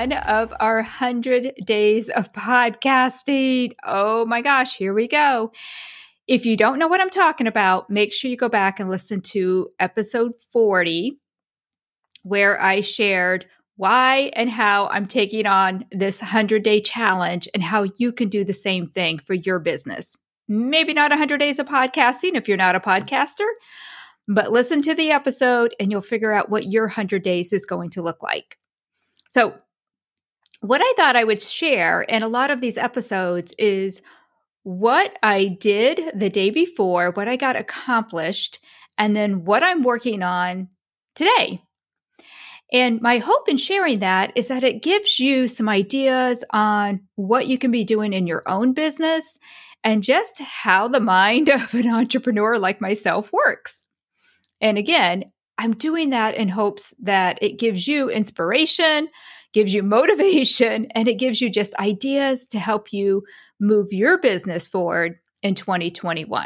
one of our 100 days of podcasting. Oh my gosh, here we go. If you don't know what I'm talking about, make sure you go back and listen to episode 40, where I shared why and how I'm taking on this 100-day challenge and how you can do the same thing for your business. Maybe not 100 days of podcasting if you're not a podcaster, but listen to the episode and you'll figure out what your 100 days is going to look like. So what I thought I would share in a lot of these episodes is what I did the day before, what I got accomplished, and then what I'm working on today. And my hope in sharing that is that it gives you some ideas on what you can be doing in your own business and just how the mind of an entrepreneur like myself works. And again, I'm doing that in hopes that it gives you inspiration, gives you motivation, and it gives you just ideas to help you move your business forward in 2021.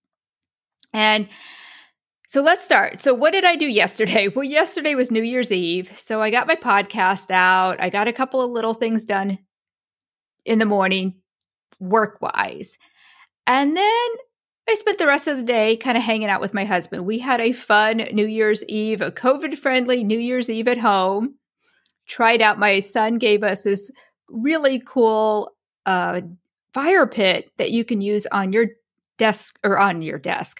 And so let's start. So what did I do yesterday? Well, yesterday was New Year's Eve. So I got my podcast out. I got a couple of little things done in the morning, work-wise. And then I spent the rest of the day kind of hanging out with my husband. We had a fun New Year's Eve, a COVID-friendly New Year's Eve at home. Tried out, my son gave us this really cool fire pit that you can use on your desk or on your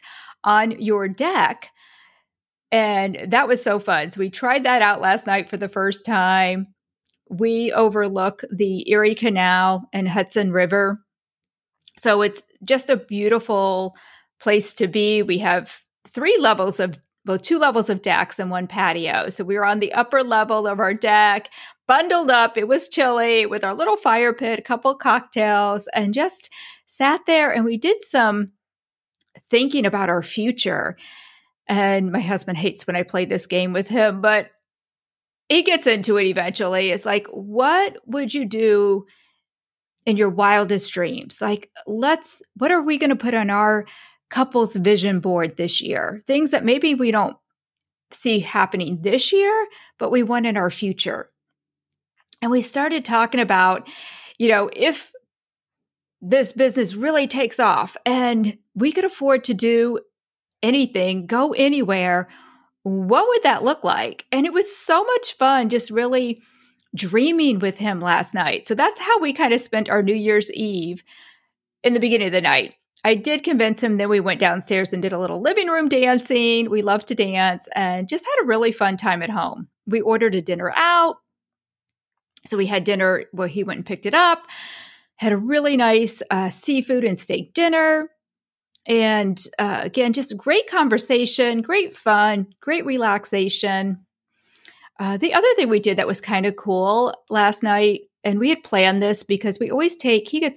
deck. And that was so fun. So we tried that out last night for the first time. We overlook the Erie Canal and Hudson River. So it's just a beautiful place to be. We have two levels of decks and one patio. So we were on the upper level of our deck, bundled up. It was chilly with our little fire pit, a couple cocktails, and just sat there. And we did some thinking about our future. And my husband hates when I play this game with him, but he gets into it eventually. It's like, what would you do in your wildest dreams? Like, what are we going to put on our couple's vision board this year? Things that maybe we don't see happening this year, but we want in our future. And we started talking about, if this business really takes off and we could afford to do anything, go anywhere, what would that look like? And it was so much fun just really dreaming with him last night. So that's how we kind of spent our New Year's Eve in the beginning of the night. I did convince him, then we went downstairs and did a little living room dancing. We love to dance and just had a really fun time at home. We ordered a dinner out. So we had dinner where he went and picked it up, had a really nice seafood and steak dinner. And again, just great conversation, great fun, great relaxation. The other thing we did that was kind of cool last night, and we had planned this because we always he gets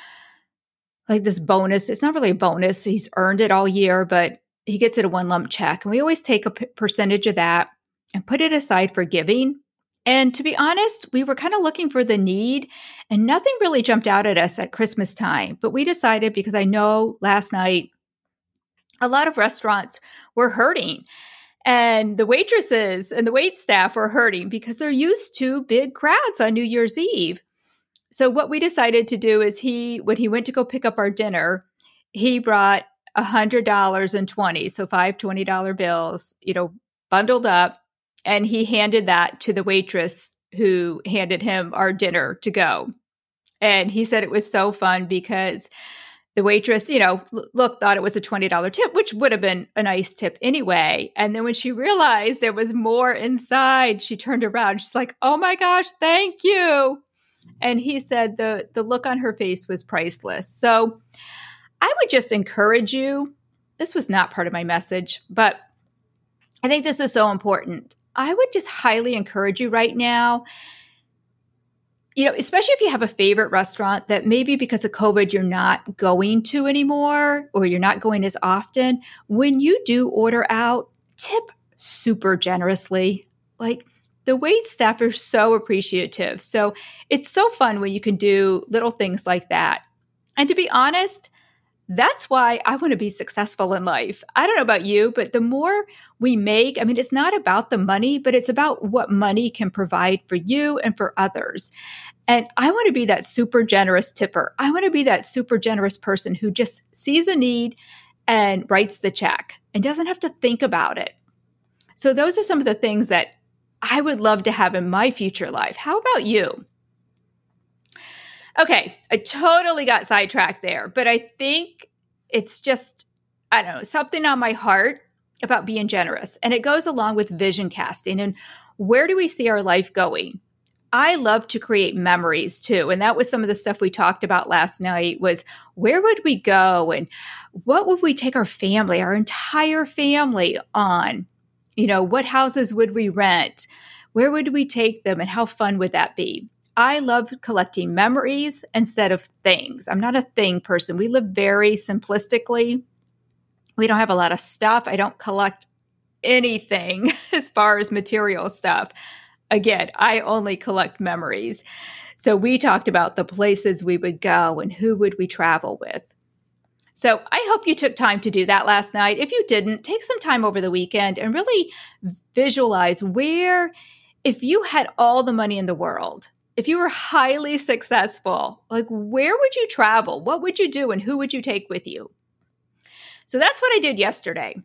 this bonus. It's not really a bonus. He's earned it all year, but he gets it a one lump check. And we always take a percentage of that and put it aside for giving. And to be honest, we were kind of looking for the need and nothing really jumped out at us at Christmas time. But we decided, because I know last night a lot of restaurants were hurting. And the waitresses and the wait staff were hurting because they're used to big crowds on New Year's Eve. So what we decided to do is when he went to go pick up our dinner, he brought $100 and 20, so five $20 bills, bundled up, and he handed that to the waitress who handed him our dinner to go. And he said it was so fun because the waitress, thought it was a $20 tip, which would have been a nice tip anyway. And then when she realized there was more inside, she turned around. She's like, "Oh my gosh, thank you." And he said the look on her face was priceless. So I would just encourage you. This was not part of my message, but I think this is so important. I would just highly encourage you right now, especially if you have a favorite restaurant that maybe because of COVID you're not going to anymore or you're not going as often. When you do order out, tip super generously. Like, the wait staff are so appreciative. So it's so fun when you can do little things like that. And to be honest, That's why I want to be successful in life. I don't know about you, but the more we make, I mean, it's not about the money, but it's about what money can provide for you and for others. And I want to be that super generous tipper. I want to be that super generous person who just sees a need and writes the check and doesn't have to think about it. So those are some of the things that I would love to have in my future life. How about you? Okay, I totally got sidetracked there, but I think it's just, I don't know, something on my heart about being generous. And it goes along with vision casting and where do we see our life going? I love to create memories too. And that was some of the stuff we talked about last night was where would we go and what would we take our family, our entire family on? You know, what houses would we rent? Where would we take them and how fun would that be? I love collecting memories instead of things. I'm not a thing person. We live very simplistically. We don't have a lot of stuff. I don't collect anything as far as material stuff. Again, I only collect memories. So we talked about the places we would go and who would we travel with. So I hope you took time to do that last night. If you didn't, take some time over the weekend and really visualize where, if you had all the money in the world, if you were highly successful, like where would you travel? What would you do and who would you take with you? So that's what I did yesterday.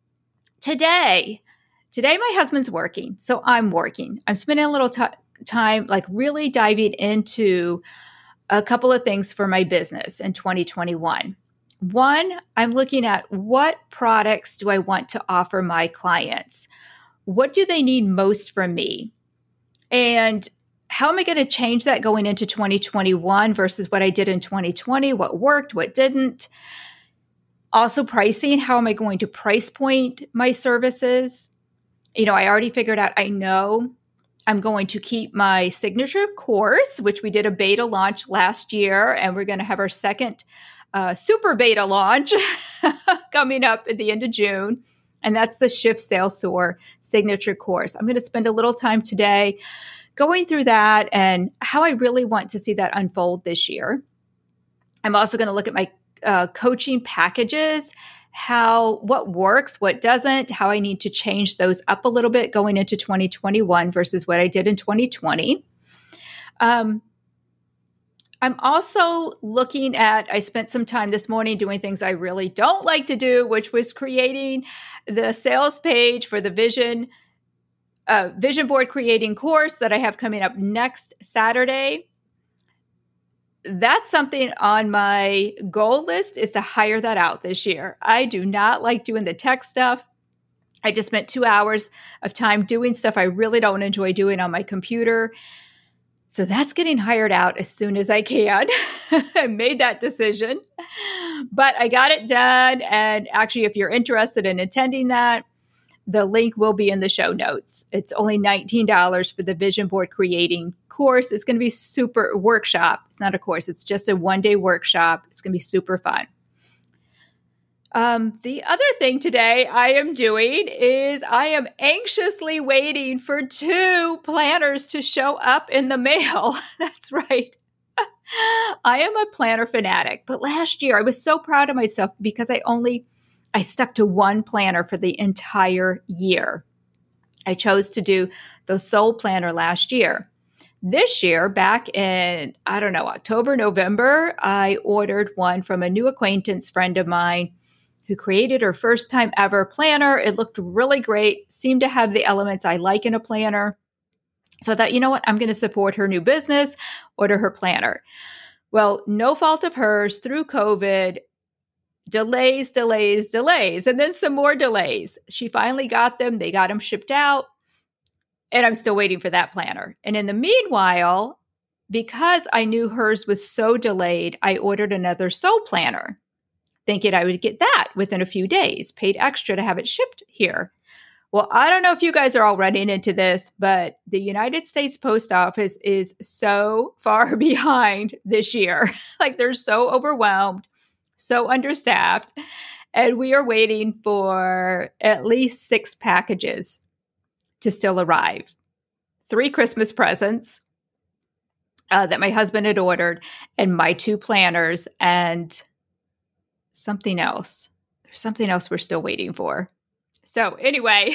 Today my husband's working, so I'm working. I'm spending a little time like really diving into a couple of things for my business in 2021. One, I'm looking at what products do I want to offer my clients? What do they need most from me? And how am I going to change that going into 2021 versus what I did in 2020? What worked, what didn't? Also pricing, how am I going to price point my services? You know, I already figured out, I know I'm going to keep my signature course, which we did a beta launch last year, and we're going to have our second super beta launch coming up at the end of June. And that's the Shift Sales Soar signature course. I'm going to spend a little time today going through that and how I really want to see that unfold this year. I'm also going to look at my coaching packages, what works, what doesn't, how I need to change those up a little bit going into 2021 versus what I did in 2020. I'm also looking at, I spent some time this morning doing things I really don't like to do, which was creating the sales page for the vision board creating course that I have coming up next Saturday. That's something on my goal list is to hire that out this year. I do not like doing the tech stuff. I just spent 2 hours of time doing stuff I really don't enjoy doing on my computer. So that's getting hired out as soon as I can. I made that decision, but I got it done. And actually, if you're interested in attending that, the link will be in the show notes. It's only $19 for the vision board creating course. It's going to be super workshop. It's not a course. It's just a one-day workshop. It's going to be super fun. The other thing today I am doing is I am anxiously waiting for 2 planners to show up in the mail. That's right. I am a planner fanatic, but last year I was so proud of myself because I stuck to one planner for the entire year. I chose to do the Soul Planner last year. This year, back in, October, November, I ordered one from a new acquaintance friend of mine who created her first time ever planner. It looked really great, seemed to have the elements I like in a planner. So I thought, you know what, I'm going to support her new business, order her planner. Well, no fault of hers, through COVID, delays, and then some more delays. She finally got them. They got them shipped out, and I'm still waiting for that planner. And in the meanwhile, because I knew hers was so delayed, I ordered another Soul Planner, thinking I would get that within a few days, paid extra to have it shipped here. Well, I don't know if you guys are all running into this, but the United States Post Office is so far behind this year. Like they're so overwhelmed, so understaffed, and we are waiting for at least 6 packages to still arrive. 3 Christmas presents that my husband had ordered, and my 2 planners, and something else. There's something else we're still waiting for. So anyway,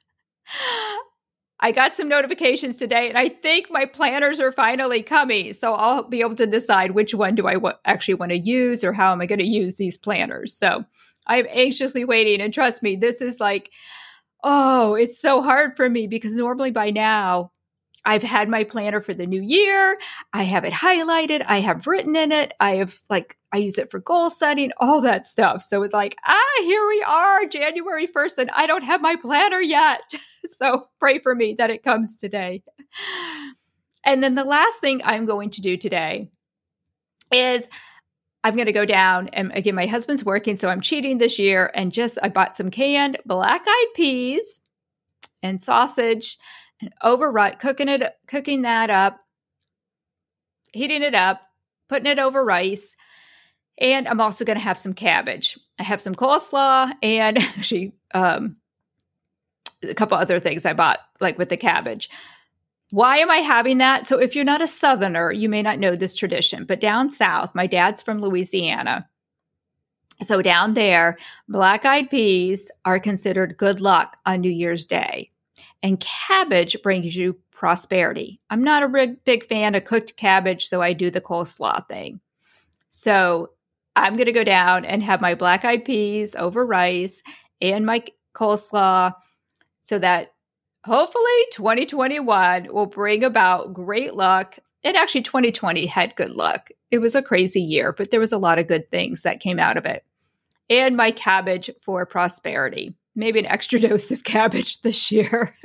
I got some notifications today, and I think my planners are finally coming. So I'll be able to decide which one do I actually want to use, or how am I going to use these planners. So I'm anxiously waiting. And trust me, this is like, oh, it's so hard for me because normally by now I've had my planner for the new year. I have it highlighted. I have written in it. I use it for goal setting, all that stuff. So it's like, here we are, January 1st, and I don't have my planner yet. So pray for me that it comes today. And then the last thing I'm going to do today is I'm going to go down, and again, my husband's working, so I'm cheating this year, and I bought some canned black-eyed peas and sausage, and cooking that up, heating it up, putting it over rice. And I'm also going to have some cabbage. I have some coleslaw and actually a couple other things I bought, like with the cabbage. Why am I having that? So if you're not a Southerner, you may not know this tradition, but down south, my dad's from Louisiana. So down there, black-eyed peas are considered good luck on New Year's Day. And cabbage brings you prosperity. I'm not a big fan of cooked cabbage, so I do the coleslaw thing. So I'm going to go down and have my black-eyed peas over rice and my coleslaw so that hopefully 2021 will bring about great luck. And actually 2020 had good luck. It was a crazy year, but there was a lot of good things that came out of it. And my cabbage for prosperity. Maybe an extra dose of cabbage this year.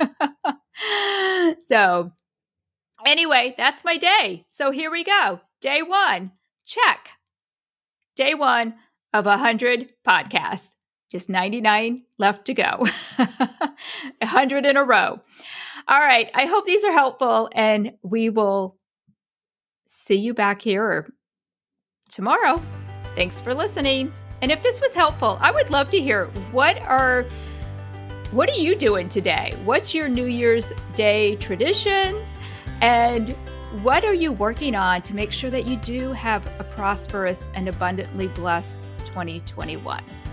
So anyway, that's my day. So here we go. Day 1, check. Day 1 of 100 podcasts. Just 99 left to go. 100 in a row. All right. I hope these are helpful, and we will see you back here tomorrow. Thanks for listening. And if this was helpful, I would love to hear what are you doing today? What's your New Year's Day traditions? And what are you working on to make sure that you do have a prosperous and abundantly blessed 2021?